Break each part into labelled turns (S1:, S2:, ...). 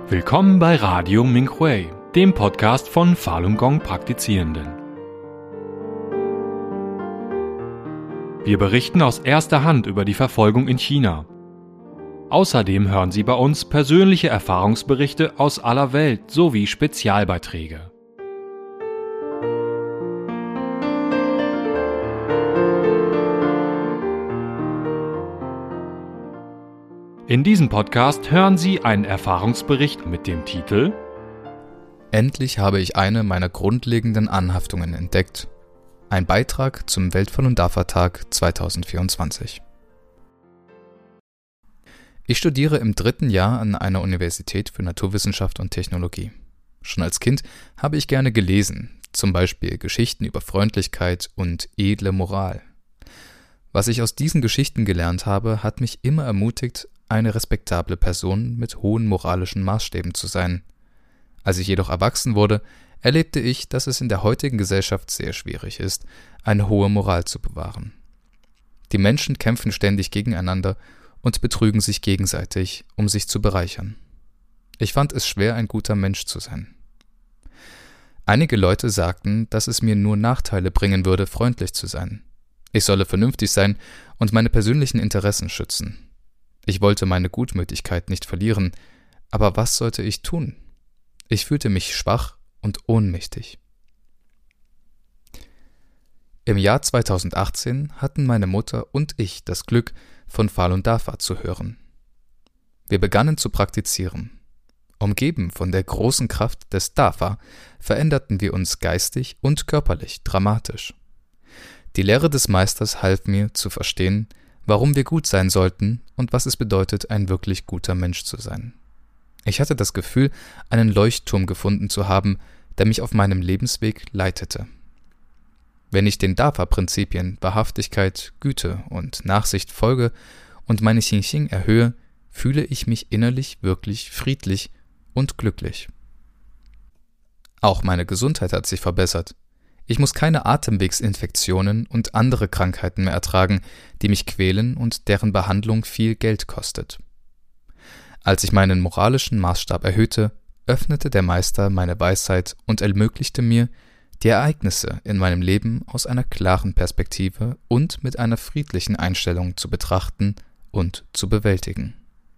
S1: Willkommen bei Radio Minhui, dem Podcast von Falun Gong Praktizierenden. Wir berichten aus erster Hand über die Verfolgung in China. Außerdem hören Sie bei uns persönliche Erfahrungsberichte aus aller Welt sowie Spezialbeiträge. In diesem Podcast hören Sie einen Erfahrungsbericht mit dem Titel
S2: Endlich habe ich eine meiner grundlegenden Anhaftungen entdeckt. Ein Beitrag zum Weltfalun Dafa Tag 2024. Ich studiere im 3. Jahr an einer Universität für Naturwissenschaft und Technologie. Schon als Kind habe ich gerne gelesen, zum Beispiel Geschichten über Freundlichkeit und edle Moral. Was ich aus diesen Geschichten gelernt habe, hat mich immer ermutigt, eine respektable Person mit hohen moralischen Maßstäben zu sein. Als ich jedoch erwachsen wurde, erlebte ich, dass es in der heutigen Gesellschaft sehr schwierig ist, eine hohe Moral zu bewahren. Die Menschen kämpfen ständig gegeneinander und betrügen sich gegenseitig, um sich zu bereichern. Ich fand es schwer, ein guter Mensch zu sein. Einige Leute sagten, dass es mir nur Nachteile bringen würde, freundlich zu sein. Ich solle vernünftig sein und meine persönlichen Interessen schützen. Ich wollte meine Gutmütigkeit nicht verlieren, aber was sollte ich tun? Ich fühlte mich schwach und ohnmächtig. Im Jahr 2018 hatten meine Mutter und ich das Glück, von Falun Dafa zu hören. Wir begannen zu praktizieren. Umgeben von der großen Kraft des Dafa veränderten wir uns geistig und körperlich dramatisch. Die Lehre des Meisters half mir zu verstehen, warum wir gut sein sollten und was es bedeutet, ein wirklich guter Mensch zu sein. Ich hatte das Gefühl, einen Leuchtturm gefunden zu haben, der mich auf meinem Lebensweg leitete. Wenn ich den Dafa-Prinzipien Wahrhaftigkeit, Güte und Nachsicht folge und meine Xingxing erhöhe, fühle ich mich innerlich wirklich friedlich und glücklich. Auch meine Gesundheit hat sich verbessert. Ich muss keine Atemwegsinfektionen und andere Krankheiten mehr ertragen, die mich quälen und deren Behandlung viel Geld kostet. Als ich meinen moralischen Maßstab erhöhte, öffnete der Meister meine Weisheit und ermöglichte mir, die Ereignisse in meinem Leben aus einer klaren Perspektive und mit einer friedlichen Einstellung zu betrachten und zu bewältigen.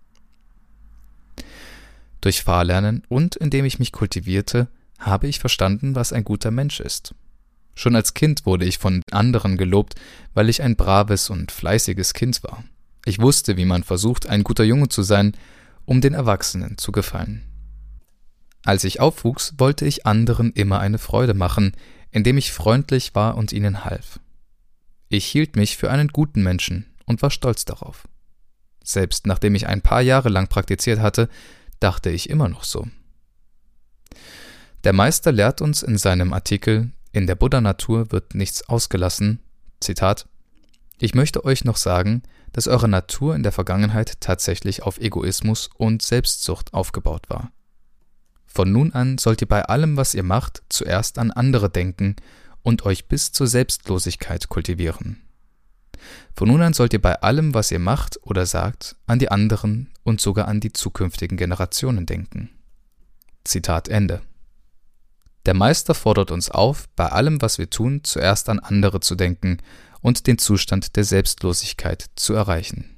S2: Durch Fahrlernen und indem ich mich kultivierte, habe ich verstanden, was ein guter Mensch ist. Schon als Kind wurde ich von anderen gelobt, weil ich ein braves und fleißiges Kind war. Ich wusste, wie man versucht, ein guter Junge zu sein, um den Erwachsenen zu gefallen. Als ich aufwuchs, wollte ich anderen immer eine Freude machen, indem ich freundlich war und ihnen half. Ich hielt mich für einen guten Menschen und war stolz darauf. Selbst nachdem ich ein paar Jahre lang praktiziert hatte, dachte ich immer noch so. Der Meister lehrt uns in seinem Artikel In der Buddha-Natur wird nichts ausgelassen, Zitat, ich möchte euch noch sagen, dass eure Natur in der Vergangenheit tatsächlich auf Egoismus und Selbstsucht aufgebaut war. Von nun an sollt ihr bei allem, was ihr macht, zuerst an andere denken und euch bis zur Selbstlosigkeit kultivieren. Von nun an sollt ihr bei allem, was ihr macht oder sagt, an die anderen und sogar an die zukünftigen Generationen denken. Zitat Ende. Der Meister fordert uns auf, bei allem, was wir tun, zuerst an andere zu denken und den Zustand der Selbstlosigkeit zu erreichen.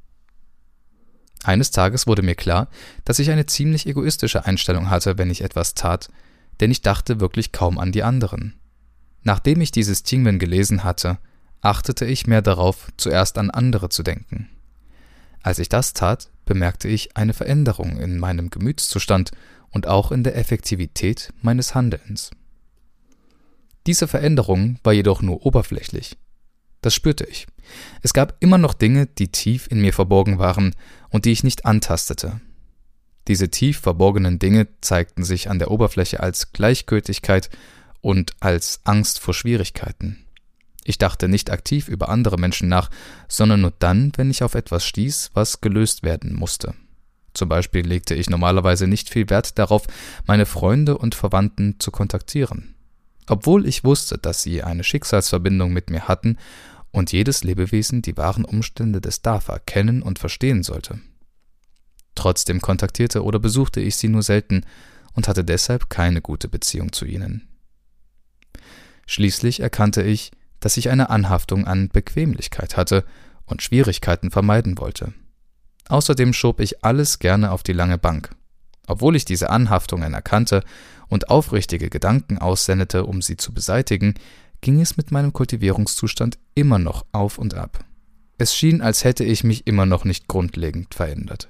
S2: Eines Tages wurde mir klar, dass ich eine ziemlich egoistische Einstellung hatte, wenn ich etwas tat, denn ich dachte wirklich kaum an die anderen. Nachdem ich dieses Tingmen gelesen hatte, achtete ich mehr darauf, zuerst an andere zu denken. Als ich das tat, bemerkte ich eine Veränderung in meinem Gemütszustand und auch in der Effektivität meines Handelns. Diese Veränderung war jedoch nur oberflächlich. Das spürte ich. Es gab immer noch Dinge, die tief in mir verborgen waren und die ich nicht antastete. Diese tief verborgenen Dinge zeigten sich an der Oberfläche als Gleichgültigkeit und als Angst vor Schwierigkeiten. Ich dachte nicht aktiv über andere Menschen nach, sondern nur dann, wenn ich auf etwas stieß, was gelöst werden musste. Zum Beispiel legte ich normalerweise nicht viel Wert darauf, meine Freunde und Verwandten zu kontaktieren. Obwohl ich wusste, dass sie eine Schicksalsverbindung mit mir hatten und jedes Lebewesen die wahren Umstände des Dafa kennen und verstehen sollte. Trotzdem kontaktierte oder besuchte ich sie nur selten und hatte deshalb keine gute Beziehung zu ihnen. Schließlich erkannte ich, dass ich eine Anhaftung an Bequemlichkeit hatte und Schwierigkeiten vermeiden wollte. Außerdem schob ich alles gerne auf die lange Bank. Obwohl ich diese Anhaftungen erkannte und aufrichtige Gedanken aussendete, um sie zu beseitigen, ging es mit meinem Kultivierungszustand immer noch auf und ab. Es schien, als hätte ich mich immer noch nicht grundlegend verändert.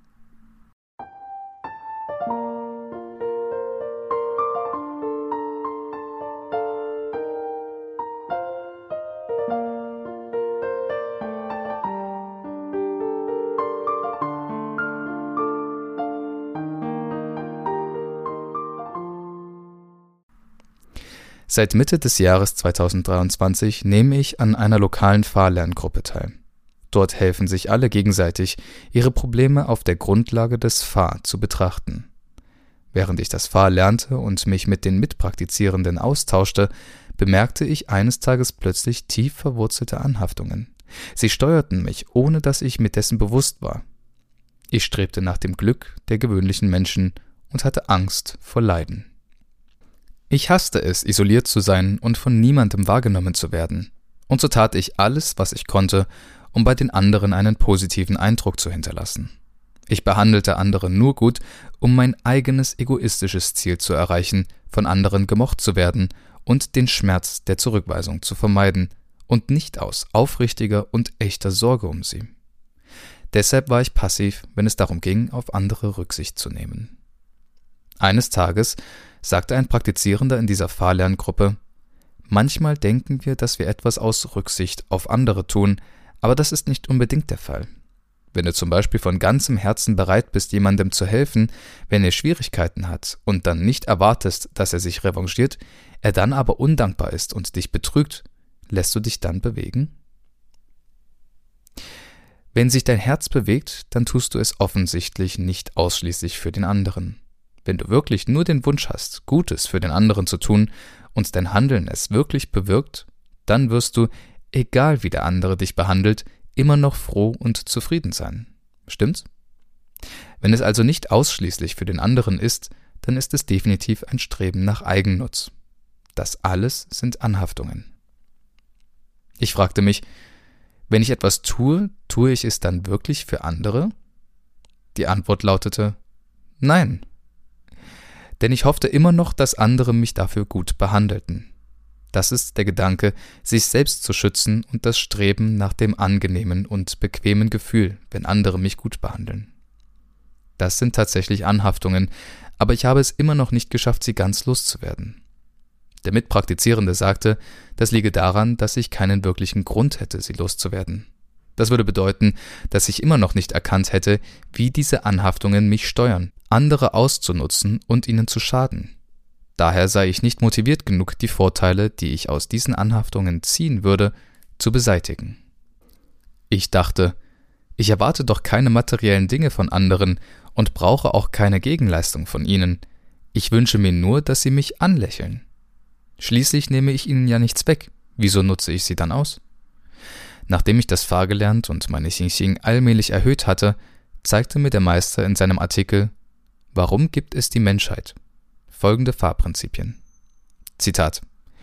S2: Seit Mitte des Jahres 2023 nehme ich an einer lokalen Fahrlerngruppe teil. Dort helfen sich alle gegenseitig, ihre Probleme auf der Grundlage des Fahr zu betrachten. Während ich das Fahr lernte und mich mit den Mitpraktizierenden austauschte, bemerkte ich eines Tages plötzlich tief verwurzelte Anhaftungen. Sie steuerten mich, ohne dass ich mir dessen bewusst war. Ich strebte nach dem Glück der gewöhnlichen Menschen und hatte Angst vor Leiden. Ich hasste es, isoliert zu sein und von niemandem wahrgenommen zu werden. Und so tat ich alles, was ich konnte, um bei den anderen einen positiven Eindruck zu hinterlassen. Ich behandelte andere nur gut, um mein eigenes egoistisches Ziel zu erreichen, von anderen gemocht zu werden und den Schmerz der Zurückweisung zu vermeiden, und nicht aus aufrichtiger und echter Sorge um sie. Deshalb war ich passiv, wenn es darum ging, auf andere Rücksicht zu nehmen. Eines Tages sagte ein Praktizierender in dieser Fahrlerngruppe: Manchmal denken wir, dass wir etwas aus Rücksicht auf andere tun, aber das ist nicht unbedingt der Fall. Wenn du zum Beispiel von ganzem Herzen bereit bist, jemandem zu helfen, wenn er Schwierigkeiten hat und dann nicht erwartest, dass er sich revanchiert, er dann aber undankbar ist und dich betrügt, lässt du dich dann bewegen? Wenn sich dein Herz bewegt, dann tust du es offensichtlich nicht ausschließlich für den anderen. Wenn du wirklich nur den Wunsch hast, Gutes für den anderen zu tun und dein Handeln es wirklich bewirkt, dann wirst du, egal wie der andere dich behandelt, immer noch froh und zufrieden sein. Stimmt's? Wenn es also nicht ausschließlich für den anderen ist, dann ist es definitiv ein Streben nach Eigennutz. Das alles sind Anhaftungen. Ich fragte mich, wenn ich etwas tue, tue ich es dann wirklich für andere? Die Antwort lautete: Nein. Denn ich hoffte immer noch, dass andere mich dafür gut behandelten. Das ist der Gedanke, sich selbst zu schützen und das Streben nach dem angenehmen und bequemen Gefühl, wenn andere mich gut behandeln. Das sind tatsächlich Anhaftungen, aber ich habe es immer noch nicht geschafft, sie ganz loszuwerden. Der Mitpraktizierende sagte, das liege daran, dass ich keinen wirklichen Grund hätte, sie loszuwerden. Das würde bedeuten, dass ich immer noch nicht erkannt hätte, wie diese Anhaftungen mich steuern, andere auszunutzen und ihnen zu schaden. Daher sei ich nicht motiviert genug, die Vorteile, die ich aus diesen Anhaftungen ziehen würde, zu beseitigen. Ich dachte, ich erwarte doch keine materiellen Dinge von anderen und brauche auch keine Gegenleistung von ihnen. Ich wünsche mir nur, dass sie mich anlächeln. Schließlich nehme ich ihnen ja nichts weg. Wieso nutze ich sie dann aus? Nachdem ich das Fahr gelernt und meine Xingxing allmählich erhöht hatte, zeigte mir der Meister in seinem Artikel »Warum gibt es die Menschheit?« folgende Fahrprinzipien. Zitat: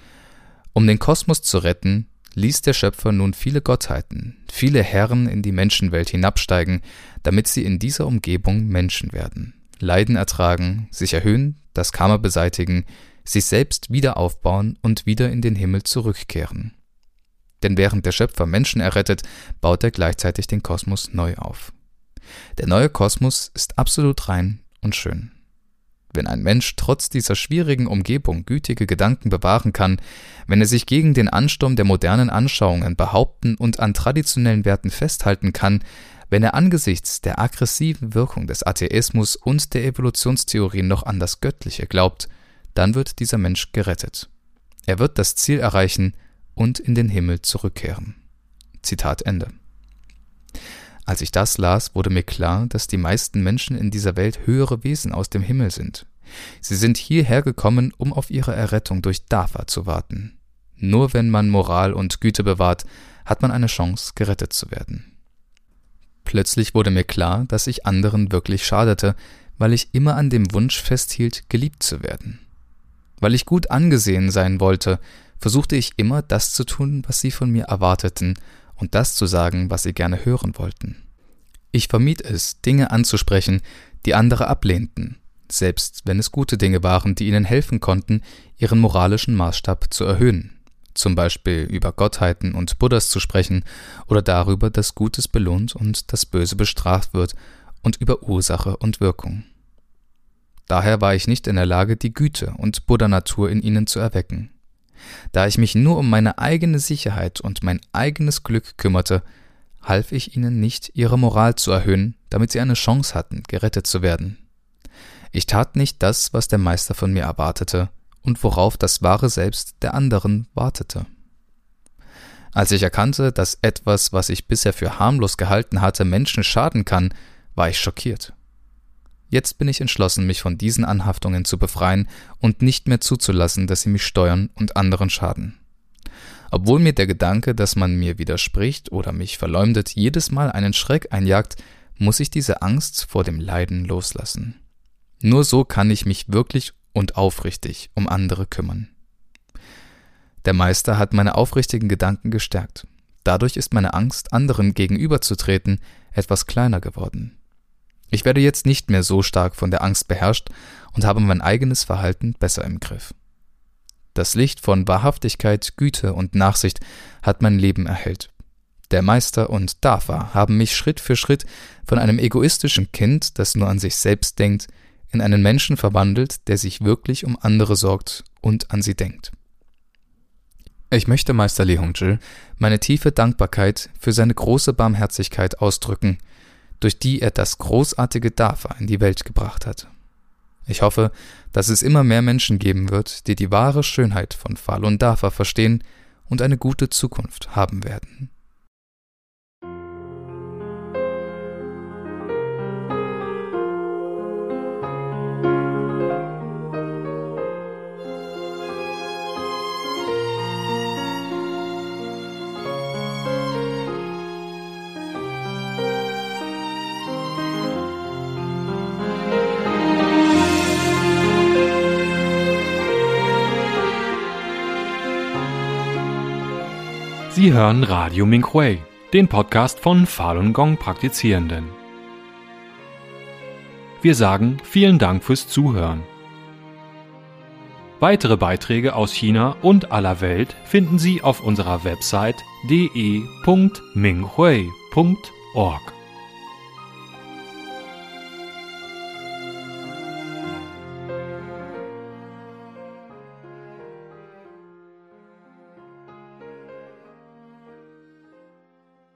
S2: Um den Kosmos zu retten, ließ der Schöpfer nun viele Gottheiten, viele Herren in die Menschenwelt hinabsteigen, damit sie in dieser Umgebung Menschen werden, Leiden ertragen, sich erhöhen, das Karma beseitigen, sich selbst wieder aufbauen und wieder in den Himmel zurückkehren. Denn während der Schöpfer Menschen errettet, baut er gleichzeitig den Kosmos neu auf. Der neue Kosmos ist absolut rein und schön. Wenn ein Mensch trotz dieser schwierigen Umgebung gütige Gedanken bewahren kann, wenn er sich gegen den Ansturm der modernen Anschauungen behaupten und an traditionellen Werten festhalten kann, wenn er angesichts der aggressiven Wirkung des Atheismus und der Evolutionstheorie noch an das Göttliche glaubt, dann wird dieser Mensch gerettet. Er wird das Ziel erreichen und in den Himmel zurückkehren. Zitat Ende. Als ich das las, wurde mir klar, dass die meisten Menschen in dieser Welt höhere Wesen aus dem Himmel sind. Sie sind hierher gekommen, um auf ihre Errettung durch Dharma zu warten. Nur wenn man Moral und Güte bewahrt, hat man eine Chance, gerettet zu werden. Plötzlich wurde mir klar, dass ich anderen wirklich schadete, weil ich immer an dem Wunsch festhielt, geliebt zu werden. Weil ich gut angesehen sein wollte, versuchte ich immer, das zu tun, was sie von mir erwarteten und das zu sagen, was sie gerne hören wollten. Ich vermied es, Dinge anzusprechen, die andere ablehnten, selbst wenn es gute Dinge waren, die ihnen helfen konnten, ihren moralischen Maßstab zu erhöhen. Zum Beispiel über Gottheiten und Buddhas zu sprechen oder darüber, dass Gutes belohnt und das Böse bestraft wird und über Ursache und Wirkung. Daher war ich nicht in der Lage, die Güte und Buddha-Natur in ihnen zu erwecken. Da ich mich nur um meine eigene Sicherheit und mein eigenes Glück kümmerte, half ich ihnen nicht, ihre Moral zu erhöhen, damit sie eine Chance hatten, gerettet zu werden. Ich tat nicht das, was der Meister von mir erwartete und worauf das wahre Selbst der anderen wartete. Als ich erkannte, dass etwas, was ich bisher für harmlos gehalten hatte, Menschen schaden kann, war ich schockiert. Jetzt bin ich entschlossen, mich von diesen Anhaftungen zu befreien und nicht mehr zuzulassen, dass sie mich steuern und anderen schaden. Obwohl mir der Gedanke, dass man mir widerspricht oder mich verleumdet, jedes Mal einen Schreck einjagt, muss ich diese Angst vor dem Leiden loslassen. Nur so kann ich mich wirklich und aufrichtig um andere kümmern. Der Meister hat meine aufrichtigen Gedanken gestärkt. Dadurch ist meine Angst, anderen gegenüberzutreten, etwas kleiner geworden. Ich werde jetzt nicht mehr so stark von der Angst beherrscht und habe mein eigenes Verhalten besser im Griff. Das Licht von Wahrhaftigkeit, Güte und Nachsicht hat mein Leben erhellt. Der Meister und Dafa haben mich Schritt für Schritt von einem egoistischen Kind, das nur an sich selbst denkt, in einen Menschen verwandelt, der sich wirklich um andere sorgt und an sie denkt. Ich möchte Meister Lehongzhi meine tiefe Dankbarkeit für seine große Barmherzigkeit ausdrücken, durch die er das großartige Dafa in die Welt gebracht hat. Ich hoffe, dass es immer mehr Menschen geben wird, die die wahre Schönheit von Falun Dafa verstehen und eine gute Zukunft haben werden.
S1: Sie hören Radio Minghui, den Podcast von Falun Gong Praktizierenden. Wir sagen vielen Dank fürs Zuhören. Weitere Beiträge aus China und aller Welt finden Sie auf unserer Website de.minghui.org.